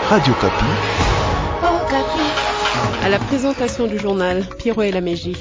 Radio Kapi. À la présentation du journal, Pierrot et la Mégie.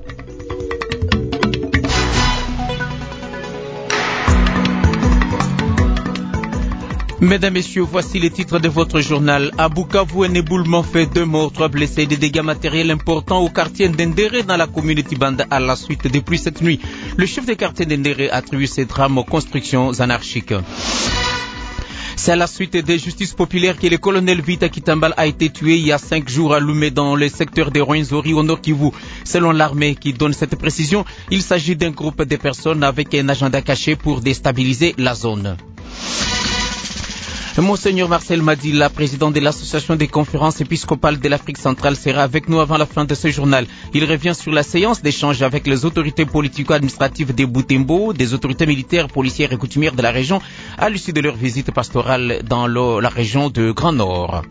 Mesdames, Messieurs, voici les titres de votre journal. À Bukavu, un éboulement fait 2 morts, 3 blessés et des dégâts matériels importants au quartier d'Endéré dans la commune Tibanda à la suite des pluies cette nuit. Le chef de quartier d'Endéré attribue ces drames aux constructions anarchiques. C'est à la suite des justices populaires que le colonel Vita Kitambal a été tué il y a 5 jours à Lumé dans le secteur de Rwenzori au Nord Kivu. Selon l'armée qui donne cette précision, il s'agit d'un groupe de personnes avec un agenda caché pour déstabiliser la zone. Monseigneur Marcel Madila, président de l'association des conférences épiscopales de l'Afrique centrale, sera avec nous avant la fin de ce journal. Il revient sur la séance d'échange avec les autorités politico-administratives de Butembo, des autorités militaires, policières et coutumières de la région, à l'issue de leur visite pastorale dans la région de Grand Nord.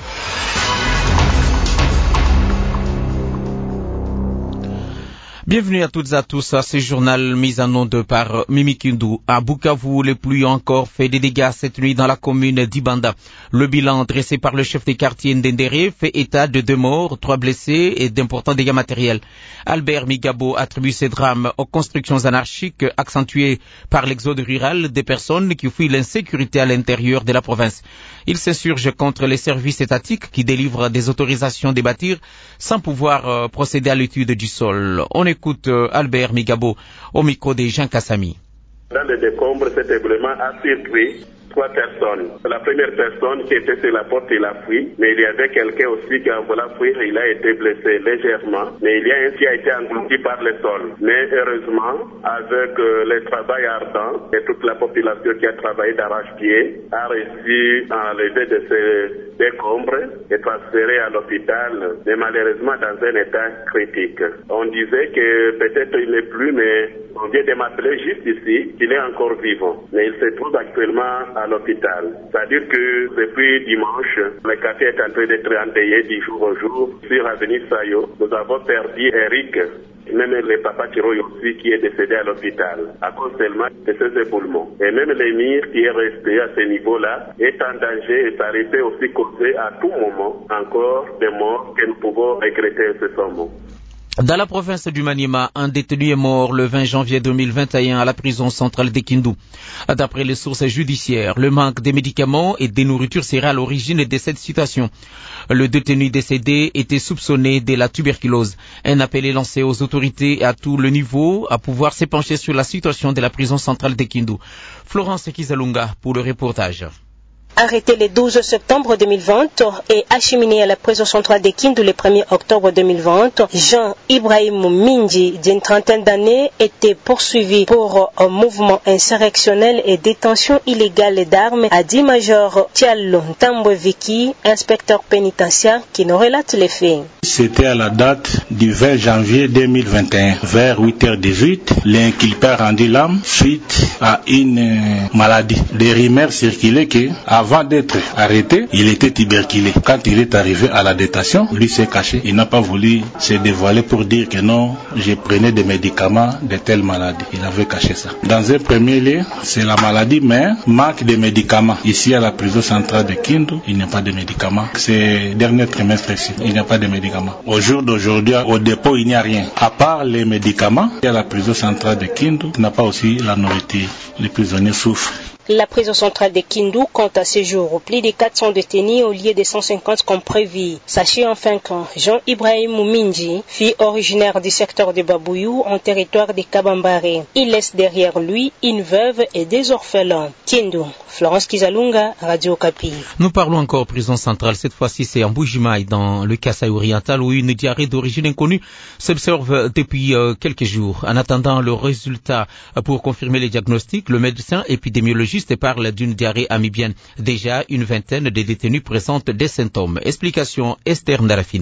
Bienvenue à toutes et à tous à ce journal mis en onde par Mimi Kindu. À Bukavu, les pluies ont encore fait des dégâts cette nuit dans la commune d'Ibanda. Le bilan dressé par le chef des quartiers Ndendéré fait état de 2 morts, 3 blessés et d'importants dégâts matériels. Albert Migabo attribue ces drames aux constructions anarchiques accentuées par l'exode rural des personnes qui fuient l'insécurité à l'intérieur de la province. Il s'insurge contre les services étatiques qui délivrent des autorisations de bâtir sans pouvoir procéder à l'étude du sol. On écoute Albert Migabo au micro de Jean Kassami. Dans le décombre, cet éboulement a surpris 3 personnes. La première personne qui était sur la porte, il a fui, mais il y avait quelqu'un aussi qui a voulu fuir, il a été blessé légèrement, mais il y a un qui a été englouti par le sol. Mais heureusement, avec le travail ardent et toute la population qui a travaillé d'arrache-pied, a réussi à enlever de ces décombres et transférer à l'hôpital, mais malheureusement dans un état critique. On disait que peut-être il n'est plus, mais on vient de m'appeler juste ici qu'il est encore vivant. Mais il se trouve actuellement à l'hôpital. C'est-à-dire que depuis dimanche, le quartier est en train d'être endeuillé du jour au jour. Sur l'avenue Sayo, nous avons perdu Eric, même le papa Kiroy aussi qui est décédé à l'hôpital à cause seulement de ces éboulements. Et même l'émir qui est resté à ce niveau-là est en danger et ça peut aussi causer à tout moment encore des morts que nous pouvons regretter ce moment. Dans la province du Maniema, un détenu est mort le 20 janvier 2021 à la prison centrale de Kindu. D'après les sources judiciaires, le manque de médicaments et de nourriture serait à l'origine de cette situation. Le détenu décédé était soupçonné de la tuberculose. Un appel est lancé aux autorités à tout le niveau à pouvoir s'épancher sur la situation de la prison centrale de Kindu. Florence Kizalunga pour le reportage. Arrêté le 12 septembre 2020 et acheminé à la prison centrale de Kindu le 1er octobre 2020, Jean Ibrahim Minji, d'une trentaine d'années, était poursuivi pour un mouvement insurrectionnel et détention illégale d'armes, a dit Major Tialo Ntambweviki, inspecteur pénitentiaire, qui nous relate les faits. C'était à la date du 20 janvier 2021, vers 8h18, l'inculpé a rendu l'âme suite à une maladie. Des rumeurs circulaient que, avant d'être arrêté, il était tuberculé. Quand il est arrivé à la détention, lui s'est caché. Il n'a pas voulu se dévoiler pour dire que non, je prenais des médicaments de telle maladie. Il avait caché ça. Dans un premier lieu, c'est la maladie, mais manque de médicaments. Ici, à la prison centrale de Kindu, il n'y a pas de médicaments. C'est dernier trimestre ici, il n'y a pas de médicaments. Au jour d'aujourd'hui, au dépôt, il n'y a rien. À part les médicaments, à la prison centrale de Kindu, il n'a pas aussi la nourriture. Les prisonniers souffrent. La prison centrale de Kindu compte à ce jour plus de 400 détenus au lieu de 150 comme prévu. Sachez enfin que Jean-Ibrahim Minji, fille originaire du secteur de Babouyou en territoire de Kabambare, il laisse derrière lui une veuve et des orphelins. Kindu, Florence Kizalunga, Radio Kapi. Nous parlons encore prison centrale. Cette fois-ci, c'est en Bujimaï, dans le Kasaï oriental, où une diarrhée d'origine inconnue s'observe depuis quelques jours. En attendant le résultat pour confirmer les diagnostics, le médecin épidémiologiste parle d'une diarrhée amibienne. Déjà, une vingtaine de détenus présentent des symptômes. Explication Esther Ndarafina.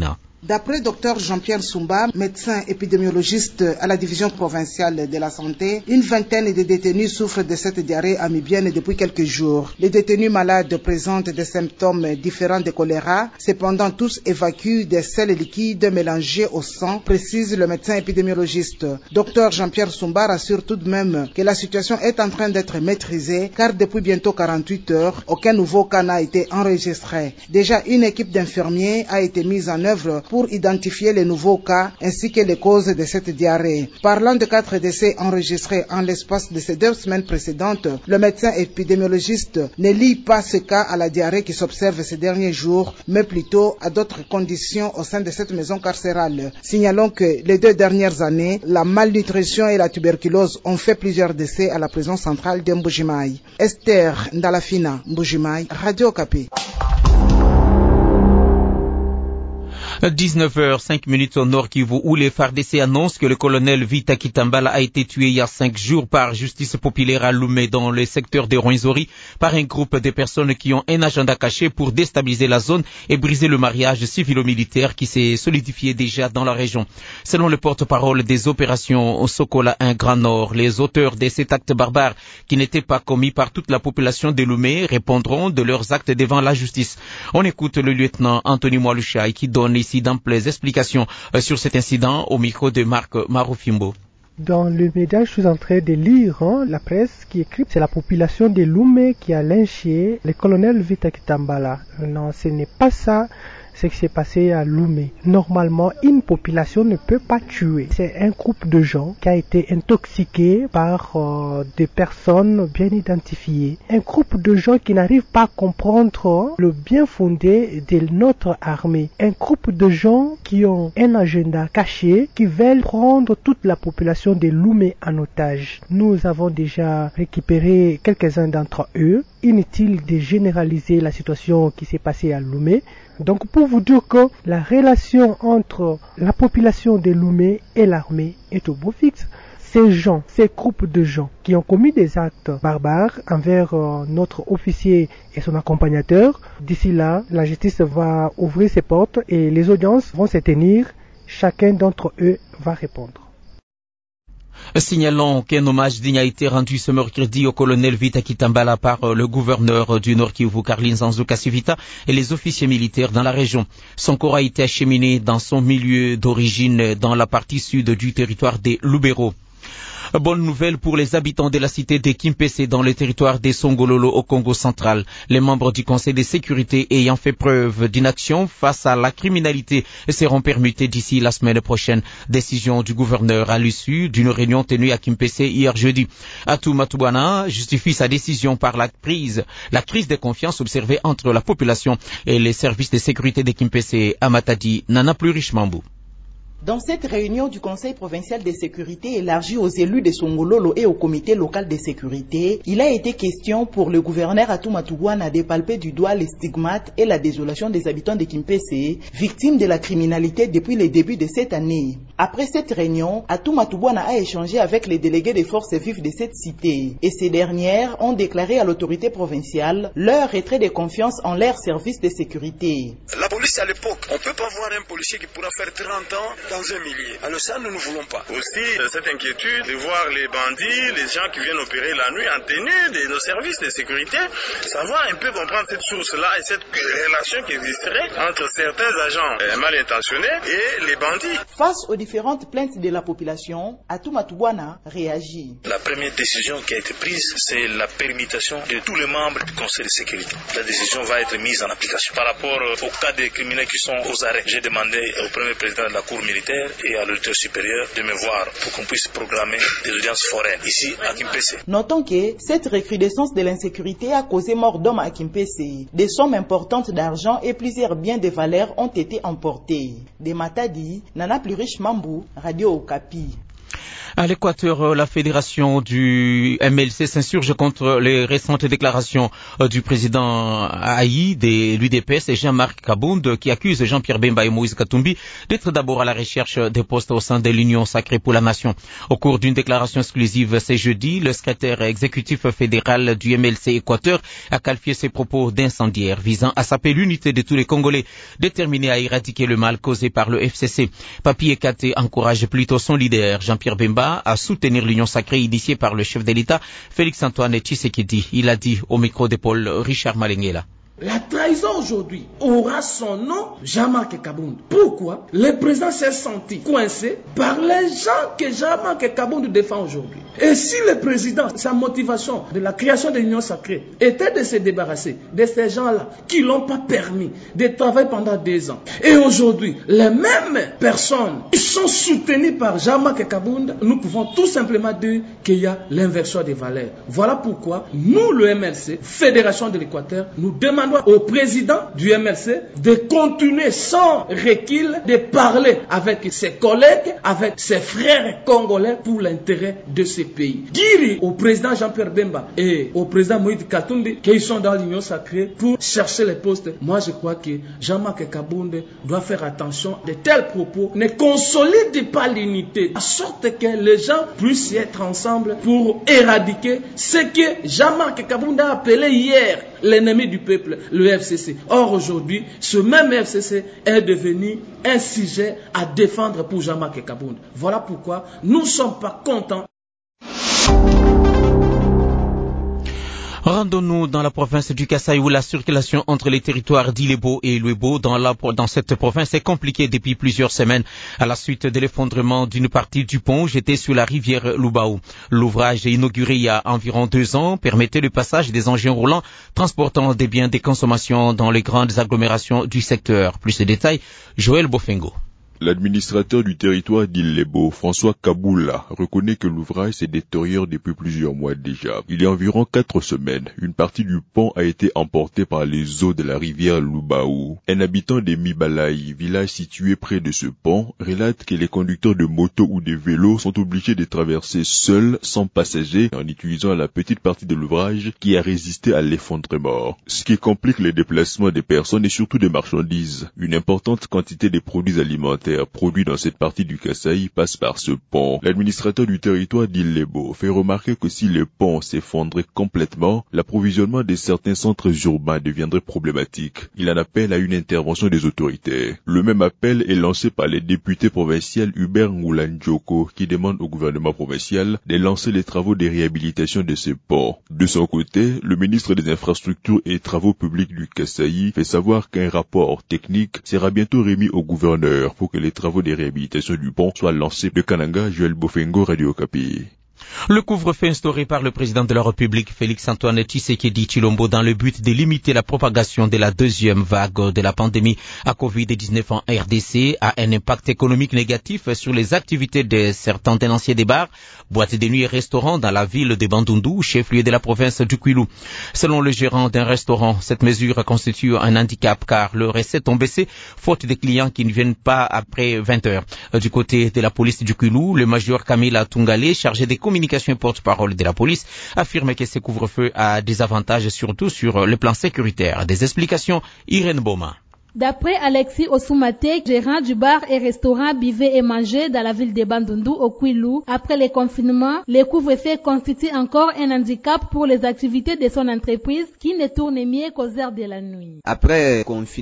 D'après Dr Jean-Pierre Soumba, médecin épidémiologiste à la division provinciale de la santé, une vingtaine de détenus souffrent de cette diarrhée amibienne depuis quelques jours. Les détenus malades présentent des symptômes différents de choléra, cependant tous évacuent des sels liquides mélangés au sang, précise le médecin épidémiologiste. Dr Jean-Pierre Soumba rassure tout de même que la situation est en train d'être maîtrisée, car depuis bientôt 48 heures, aucun nouveau cas n'a été enregistré. Déjà, une équipe d'infirmiers a été mise en œuvre pour identifier les nouveaux cas ainsi que les causes de cette diarrhée. Parlant de 4 décès enregistrés en l'espace de ces 2 semaines précédentes, le médecin épidémiologiste ne lie pas ce cas à la diarrhée qui s'observe ces derniers jours, mais plutôt à d'autres conditions au sein de cette maison carcérale. Signalons que les 2 dernières années, la malnutrition et la tuberculose ont fait plusieurs décès à la prison centrale de Mbujimaï. Esther Ndalafina, Mbujimaï, Radio Okapi. 19h05 au Nord Kivu, où les FARDC annoncent que le colonel Vita Kitambala a été tué il y a 5 jours par justice populaire à Lumé dans le secteur de Rwenzori par un groupe de personnes qui ont un agenda caché pour déstabiliser la zone et briser le mariage civilo-militaire qui s'est solidifié déjà dans la région. Selon le porte-parole des opérations Sokola 1 Grand Nord, les auteurs de cet acte barbare qui n'étaient pas commis par toute la population de Lumé répondront de leurs actes devant la justice. On écoute le lieutenant Anthony Mwalushaï qui donne ici d'amples explications sur cet incident au micro de Marc Marufimbo. Dans le média, je suis en train de lire la presse qui écrit c'est la population de Lumé qui a lynché le colonel Vita Kitambala. Non, ce n'est pas ça. Ce qui s'est passé à Lumé. Normalement, une population ne peut pas tuer. C'est un groupe de gens qui a été intoxiqué par des personnes bien identifiées. Un groupe de gens qui n'arrivent pas à comprendre le bien fondé de notre armée. Un groupe de gens qui ont un agenda caché, qui veulent prendre toute la population de Lumé en otage. Nous avons déjà récupéré quelques-uns d'entre eux. Inutile de généraliser la situation qui s'est passée à Lumé. Donc pour vous dire que la relation entre la population de Lumé et l'armée est au beau fixe. Ces gens, ces groupes de gens qui ont commis des actes barbares envers notre officier et son accompagnateur, d'ici là, la justice va ouvrir ses portes et les audiences vont se tenir. Chacun d'entre eux va répondre. Signalons qu'un hommage digne a été rendu ce mercredi au colonel Vita Kitambala par le gouverneur du Nord Kivu, Karlin Zanzu Kasivita, et les officiers militaires dans la région. Son corps a été acheminé dans son milieu d'origine dans la partie sud du territoire des Lubero. Bonne nouvelle pour les habitants de la cité de Kimpese dans le territoire des Songololo au Congo central. Les membres du Conseil de sécurité ayant fait preuve d'inaction face à la criminalité seront permutés d'ici la semaine prochaine. Décision du gouverneur à l'issue d'une réunion tenue à Kimpese hier jeudi. Atou Matubana justifie sa décision par la crise de confiance observée entre la population et les services de sécurité de Kimpese à Matadi. Nana Plurish Mambou. Dans cette réunion du Conseil provincial de sécurité élargie aux élus de Songololo et au comité local de sécurité, il a été question pour le gouverneur Atou Matubana de palper du doigt les stigmates et la désolation des habitants de Kimpese, victimes de la criminalité depuis le début de cette année. Après cette réunion, Atou Matubana a échangé avec les délégués des forces vives de cette cité et ces dernières ont déclaré à l'autorité provinciale leur retrait de confiance en leurs services de sécurité. La police à l'époque, on ne peut pas voir un policier qui pourra faire 30 ans dans un millier. Alors ça, nous ne voulons pas. Aussi, cette inquiétude de voir les bandits, les gens qui viennent opérer la nuit en tenue de nos services de sécurité, savoir un peu comprendre cette source-là et cette relation qui existerait entre certains agents mal intentionnés et les bandits. Face aux différentes plaintes de la population, Atou Matubana réagit. La première décision qui a été prise, c'est la permutation de tous les membres du Conseil de sécurité. La décision va être mise en application. Par rapport aux cas des criminels qui sont aux arrêts, j'ai demandé au premier président de la Cour militaire et à l'autorité supérieure de me voir pour qu'on puisse programmer des audiences foraines ici à Kimpese. Notons que cette recrudescence de l'insécurité a causé mort d'hommes à Kimpese. Des sommes importantes d'argent et plusieurs biens de valeur ont été emportés. De Matadi, Nana Plurish Mambou, Radio Okapi. À l'Équateur, la fédération du MLC s'insurge contre les récentes déclarations du président Aïe de l'UDPS et Jean-Marc Kabound qui accuse Jean-Pierre Bemba et Moïse Katumbi d'être d'abord à la recherche des postes au sein de l'Union sacrée pour la nation. Au cours d'une déclaration exclusive ce jeudi, le secrétaire exécutif fédéral du MLC Équateur a qualifié ses propos d'incendiaires visant à saper l'unité de tous les Congolais déterminés à éradiquer le mal causé par le FCC. Papi Ekate encourage plutôt son leader, Jean-Pierre Bemba, à soutenir l'union sacrée initiée par le chef de l'État, Félix-Antoine Tshisekedi. Il a dit au micro de Paul Richard Malenguela. La trahison aujourd'hui aura son nom, Jean-Marc Kabound. Pourquoi? Le président s'est senti coincé par les gens que Jean-Marc Kabound défend aujourd'hui. Et si le président, sa motivation de la création de l'Union sacrée était de se débarrasser de ces gens-là qui n'ont pas permis de travailler pendant 2 ans. Et aujourd'hui, les mêmes personnes qui sont soutenues par Jean-Marc Kabound, nous pouvons tout simplement dire qu'il y a l'inversion des valeurs. Voilà pourquoi nous, le MLC, Fédération de l'Équateur, nous demandons au président du MLC de continuer sans recul de parler avec ses collègues, avec ses frères congolais pour l'intérêt de ce pays. Dire au président Jean-Pierre Bemba et au président Moïse Katumbi qu'ils sont dans l'union sacrée pour chercher les postes. Moi, je crois que Jean-Marc Kabound doit faire attention. De tels propos ne consolident pas l'unité, de sorte que les gens puissent être ensemble pour éradiquer ce que Jean-Marc Kabound a appelé hier l'ennemi du peuple, le FCC. Or, aujourd'hui, ce même FCC est devenu un sujet à défendre pour Jean-Marc Kabound. Voilà pourquoi nous ne sommes pas contents. Rendons-nous dans la province du Kasaï où la circulation entre les territoires d'Ilebo et Luebo dans cette province est compliquée depuis plusieurs semaines à la suite de l'effondrement d'une partie du pont jeté sur la rivière Lubaou. L'ouvrage inauguré il y a environ 2 ans permettait le passage des engins roulants transportant des biens de consommation dans les grandes agglomérations du secteur. Plus de détails, Joël Bofengo. L'administrateur du territoire d'Ilebo, François Kaboula, reconnaît que l'ouvrage s'est détérioré depuis plusieurs mois déjà. Il y a environ 4 semaines, une partie du pont a été emportée par les eaux de la rivière Lubaou. Un habitant de Mibalaï, village situé près de ce pont, relate que les conducteurs de motos ou de vélos sont obligés de traverser seuls, sans passagers, en utilisant la petite partie de l'ouvrage qui a résisté à l'effondrement. Ce qui complique les déplacements des personnes et surtout des marchandises. Une importante quantité de produits alimentaires produits dans cette partie du Kasaï passe par ce pont. L'administrateur du territoire d'Ilebo fait remarquer que si le pont s'effondrait complètement, l'approvisionnement de certains centres urbains deviendrait problématique. Il en appelle à une intervention des autorités. Le même appel est lancé par les députés provinciaux Hubert Ngoulandjoko qui demande au gouvernement provincial de lancer les travaux de réhabilitation de ce pont. De son côté, le ministre des Infrastructures et Travaux publics du Kasaï fait savoir qu'un rapport technique sera bientôt remis au gouverneur pour que les travaux de réhabilitation du pont soient lancés. De Kananga, Joël Bofengo, Radio Okapi. Le couvre-feu instauré par le président de la République, Félix-Antoine Tshisekedi Tshilombo, dans le but de limiter la propagation de la deuxième vague de la pandémie à Covid-19 en RDC, a un impact économique négatif sur les activités de certains tenanciers des bars, boîtes de nuit et restaurants dans la ville de Bandundu, chef-lieu de la province du Kwilu. Selon le gérant d'un restaurant, cette mesure constitue un handicap car leurs recettes ont baissé, faute des clients qui ne viennent pas après 20 heures. Du côté de la police du Kwilu, le major Kamila Tungale, chargé des communication et porte-parole de la police, affirme que ce couvre-feu a des avantages surtout sur le plan sécuritaire. Des explications, Irène Boma. D'après Alexis Osumate, gérant du bar et restaurant Buvez et Manger dans la ville de Bandundu au Kwilu, après le confinement, le couvre-feu constitue encore un handicap pour les activités de son entreprise qui ne tournent mieux qu'aux heures de la nuit. Après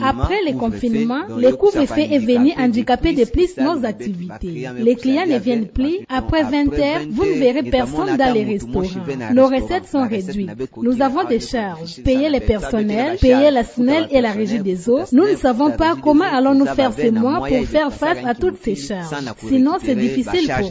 le confinement, le couvre-feu est venu handicaper de plus nos activités. Les clients ne viennent plus. Après 20 heures, vous ne verrez personne dans les restaurants. Nos recettes sont réduites. Nous avons des charges. Payer le personnel, payer la SNEL et la régie des eaux. Nous ne savons pas comment allons-nous faire ces mois pour faire face à toutes ces charges. Sinon, c'est difficile pour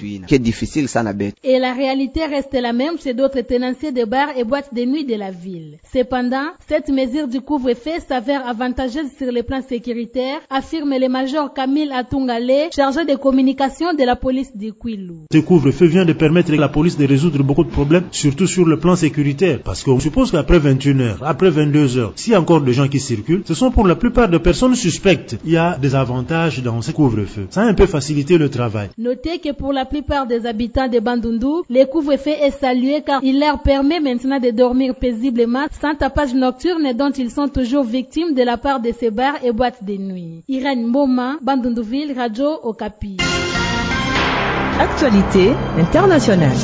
nous. Et la réalité reste la même chez d'autres tenanciers de bars et boîtes de nuit de la ville. Cependant, cette mesure du couvre-feu s'avère avantageuse sur le plan sécuritaire, affirme le major Kamil Atungale, chargé de communication de la police du Kwilu. Ce couvre-feu vient de permettre à la police de résoudre beaucoup de problèmes, surtout sur le plan sécuritaire. Parce qu'on suppose qu'après 21h, après 22h, s'il y a encore des gens qui circulent, ce sont pour la plupart plupart des personnes suspectes, il y a des avantages dans ce couvre-feu. Ça a un peu facilité le travail. Notez que pour la plupart des habitants de Bandundu, le couvre-feu est salué car il leur permet maintenant de dormir paisiblement sans tapage nocturne dont ils sont toujours victimes de la part de ces bars et boîtes de nuit. Irène Mboma, Bandunduville, Radio Okapi. Actualité internationale.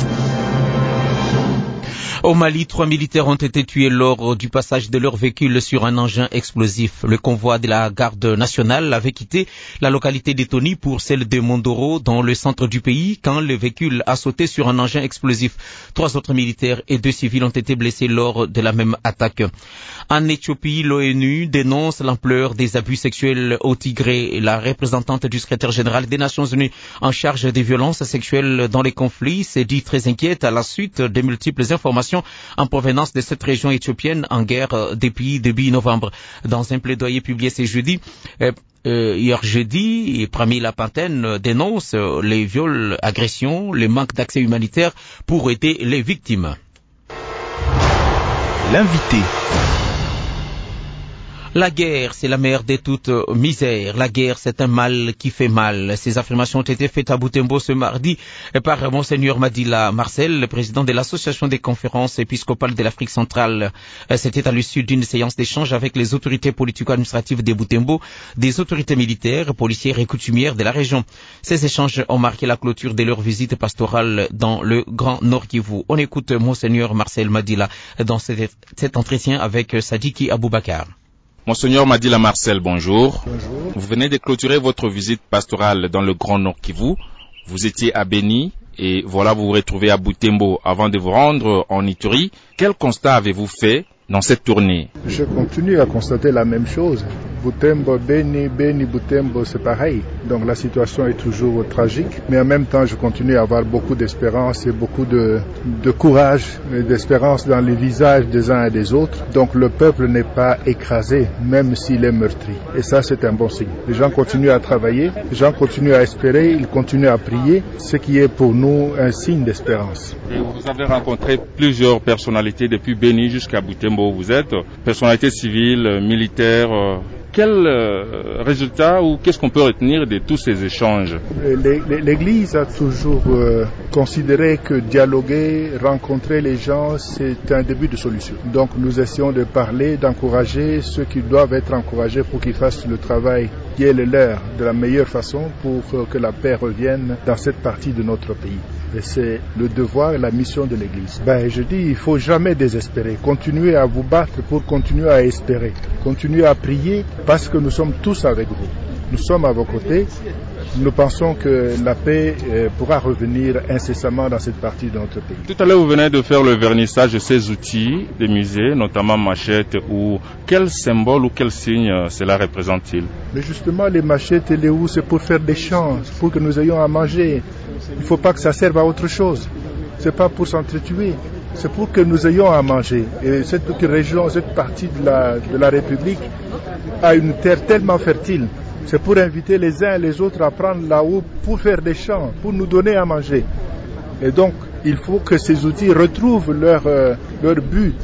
Au Mali, 3 militaires ont été tués lors du passage de leur véhicule sur un engin explosif. Le convoi de la garde nationale avait quitté la localité d'Etoni pour celle de Mondoro dans le centre du pays quand le véhicule a sauté sur un engin explosif. 3 autres militaires et 2 civils ont été blessés lors de la même attaque. En Éthiopie, l'ONU dénonce l'ampleur des abus sexuels au Tigré. La représentante du secrétaire général des Nations Unies en charge des violences sexuelles dans les conflits s'est dit très inquiète à la suite des multiples informations en provenance de cette région éthiopienne en guerre depuis début novembre. Dans un plaidoyer publié ce jeudi, hier jeudi, Pramila Panten dénonce les viols, agressions, le manque d'accès humanitaire pour aider les victimes. L'invité. La guerre, c'est la mère de toute misère. La guerre, c'est un mal qui fait mal. Ces affirmations ont été faites à Butembo ce mardi par Monseigneur Madila Marcel, le président de l'Association des conférences épiscopales de l'Afrique centrale. C'était à l'issue d'une séance d'échange avec les autorités politico-administratives de Butembo, des autorités militaires, policières et coutumières de la région. Ces échanges ont marqué la clôture de leur visite pastorale dans le Grand Nord Kivu. On écoute Monseigneur Marcel Madila dans cet entretien avec Sadiki Aboubakar. Monseigneur Madila Marcel, bonjour. Bonjour. Vous venez de clôturer votre visite pastorale dans le Grand Nord Kivu. Vous étiez à Beni et voilà vous vous retrouvez à Butembo avant de vous rendre en Ituri. Quel constat avez-vous fait dans cette tournée? Je continue à constater la même chose. Butembo, Beni, Butembo, c'est pareil. Donc la situation est toujours tragique, mais en même temps, je continue à avoir beaucoup d'espérance et beaucoup de courage et d'espérance dans les visages des uns et des autres. Donc le peuple n'est pas écrasé, même s'il est meurtri. Et ça, c'est un bon signe. Les gens continuent à travailler, les gens continuent à espérer, ils continuent à prier, ce qui est pour nous un signe d'espérance. Et vous avez rencontré plusieurs personnalités depuis Beni jusqu'à Butembo où vous êtes, personnalités civiles, militaires. Quel résultat ou qu'est-ce qu'on peut retenir de tous ces échanges? L'Église a toujours considéré que dialoguer, rencontrer les gens, c'est un début de solution. Donc nous essayons de parler, d'encourager ceux qui doivent être encouragés pour qu'ils fassent le travail qui est le leur de la meilleure façon pour que la paix revienne dans cette partie de notre pays. Et c'est le devoir et la mission de l'Église. Je dis, il ne faut jamais désespérer. Continuez à vous battre pour continuer à espérer. Continuez à prier parce que nous sommes tous avec vous. Nous sommes à vos côtés. Nous pensons que la paix pourra revenir incessamment dans cette partie de notre pays. Tout à l'heure, vous venez de faire le vernissage de ces outils des musées, notamment machettes, ou quel symbole ou quel signe cela représente-t-il? Mais justement, les machettes et les houes, c'est pour faire des champs, pour que nous ayons à manger. Il ne faut pas que ça serve à autre chose. Ce n'est pas pour s'entretuer. C'est pour que nous ayons à manger. Et cette région, cette partie de la République a une terre tellement fertile. C'est pour inviter les uns et les autres à prendre la houe pour faire des champs, pour nous donner à manger. Et donc, il faut que ces outils retrouvent leur but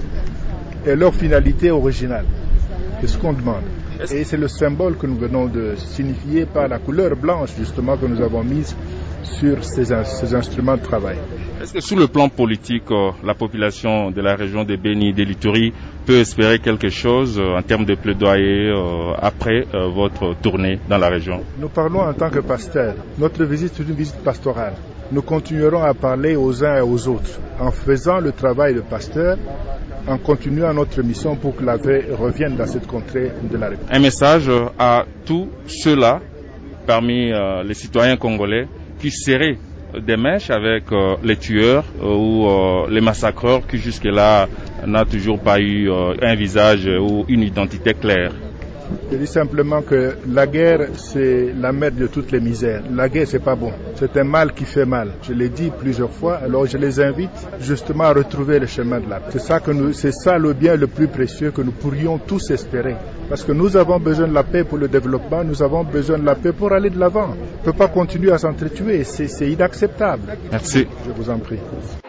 et leur finalité originale. C'est ce qu'on demande. Et c'est le symbole que nous venons de signifier par la couleur blanche, justement, que nous avons mise sur ces instruments de travail. Est-ce que sur le plan politique, la population de la région de Beni, de l'Ituri, peut espérer quelque chose en termes de plaidoyer après votre tournée dans la région? Nous parlons en tant que pasteurs. Notre visite est une visite pastorale. Nous continuerons à parler aux uns et aux autres en faisant le travail de pasteur, en continuant notre mission pour que la paix revienne dans cette contrée de la République. Un message à tous ceux-là, parmi les citoyens congolais, qui seraient des mèches avec les tueurs ou les massacreurs qui jusque-là n'ont toujours pas eu un visage ou une identité claire. Je dis simplement que la guerre, c'est la mère de toutes les misères. La guerre, c'est pas bon. C'est un mal qui fait mal. Je l'ai dit plusieurs fois, alors je les invite justement à retrouver le chemin de la paix. C'est ça le bien le plus précieux que nous pourrions tous espérer. Parce que nous avons besoin de la paix pour le développement, nous avons besoin de la paix pour aller de l'avant. On ne peut pas continuer à s'entretuer, c'est inacceptable. Merci. Je vous en prie.